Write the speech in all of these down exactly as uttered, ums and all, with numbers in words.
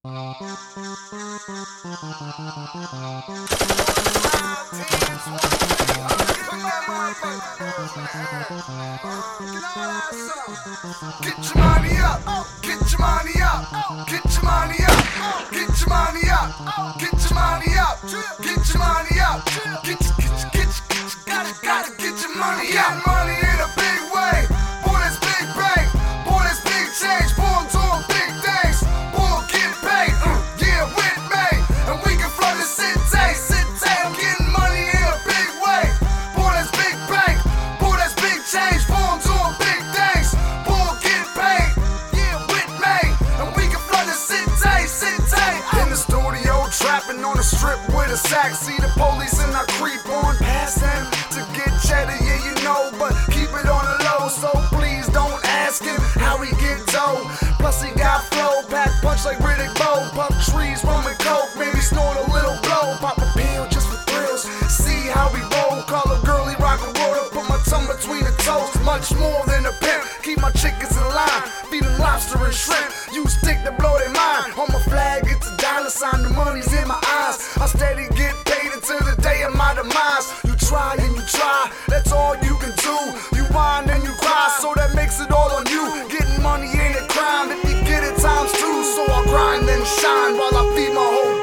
your money up, get your money up, get your money up, get your money up, get your money up, get your money up, get your, get your, get your, get your, gotta, gotta get your money up. Money in a big way, boy that's big bank, boy that's big change, boy I'm doing big things, boy get paid, uh, yeah with me, and we can flood the city, city, I'm getting money in a big way, boy that's big bank, boy that's big change, boy I'm doing big things, boy get paid, yeah with me, and we can flood the city, city. In the studio trapping on the strip with a sack, see the police and I creep on past them to get cheddar, yeah you know, but keep it on the low, so please don't ask him how he get dough. Plus he got flow, pack punch like Riddick Bowe, puff trees, rum and coke, maybe snort a little blow, pop a pill just for thrills, see how we roll, call a girlie rock and roll, put my tongue between the toes, much more than a pimp, keep my chickens in line, feed them lobster and shrimp, use stick to blow their mind, on my flag it's a dollar sign, the money's in my eyes, I steady get paid until the day of my demise, you try and you try, that's all you can do, you whine and you cry, so that makes it all on you, getting money ain't a crime, if you get it times two, so I grind and shine while I feed my whole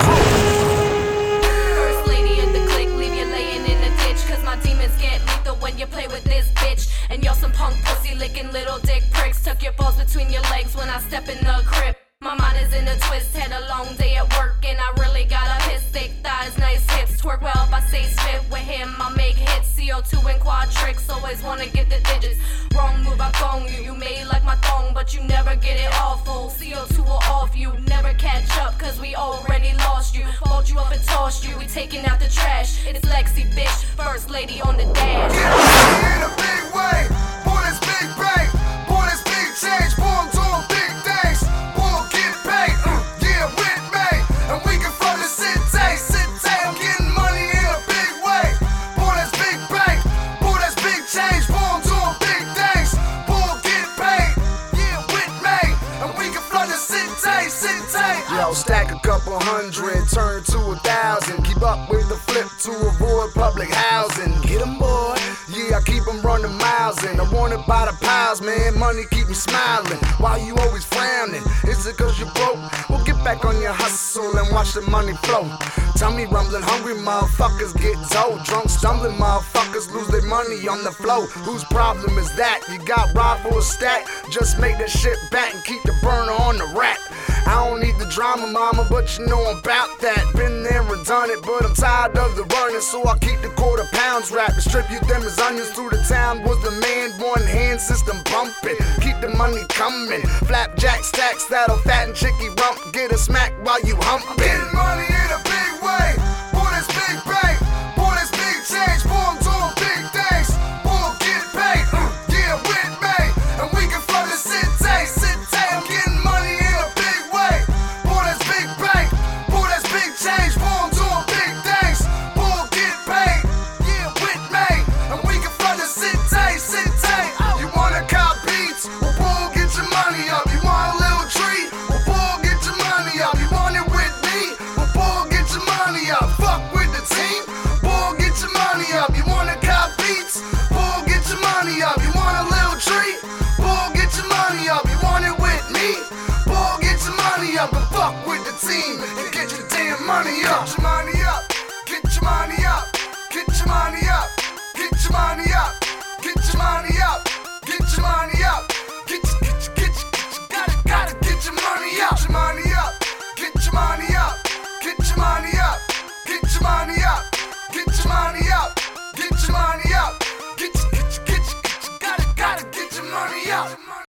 crew. First lady in the clique, leave you laying in the ditch, cause my demons get lethal when you play with this bitch, and y'all some punk pussy licking little dick pricks, tuck your balls between your legs when I step in the crib. My mind is in a twist, had a long day at work, and I really gotta piss, thick thighs, nice hips, twerk well if I say spit with him, I make hits, C O two and quad tricks, always wanna get the digits, wrong move I gong you, you made like my thong, but you never get it awful, C O two will off you, never catch up, cause we already lost you, bought you up and tossed you, we taking out the trash, it's Lexi bitch, first lady on the dash. Get money in a big way, boy that's big bank, boy that's big change, boy I'm doing big things, boy get paid, uh, yeah with me, and we can flood the city, city, I'm getting money in a big way, boy that's big bank, boy that's big change, boy I'm doing big things, boy get paid, yeah with me, and we can flood the city, city. Yo, stack a couple hundred, turn to a thousand, keep up with the flip to avoid public housing, get 'em boy, yeah I keep 'em running miles in, I want it by the piles man, money keep me smiling, why you always frowning, is it cause you broke, well get back on your hustle and watch the money flow, tummy rumbling, hungry motherfuckers get told, drunk stumbling motherfuckers lose their money on the flow, whose problem is that, you got robbed for a stack, just make that shit back and keep the burner on the rack, I don't need the drama mama, but you know I'm about that, been there and done it, but I'm tired of the running, so I keep the quarter pounds wrapped, distribute them as onions through the town, was the man, one hand system bumping, keep the money coming, flapjack stacks that'll fatten chicky rump, get a smack while you humping. I'm getting money in a big way, boy that's big bank, boy that's big change, boy I'm doing big things, boy get paid, uh, yeah with me, and we can flood the city, city, I'm getting money in a big way, boy that's big bank, boy that's big change, boy I'm doing big things, boy get paid, yeah with me, and we can flood the city, city, you wanna cop beats, well boy get your money up, you want a little treat, well boy get your money up, you want it with me, well boy get your money up, fuck with the team, boy get your money up, you wanna cop beats, boy get your money up, you want a little treat, boy get your money up, you want it with me, boy get your money up, and fuck with the team, and get your damn money up, get your money up, get your money up, get your money up.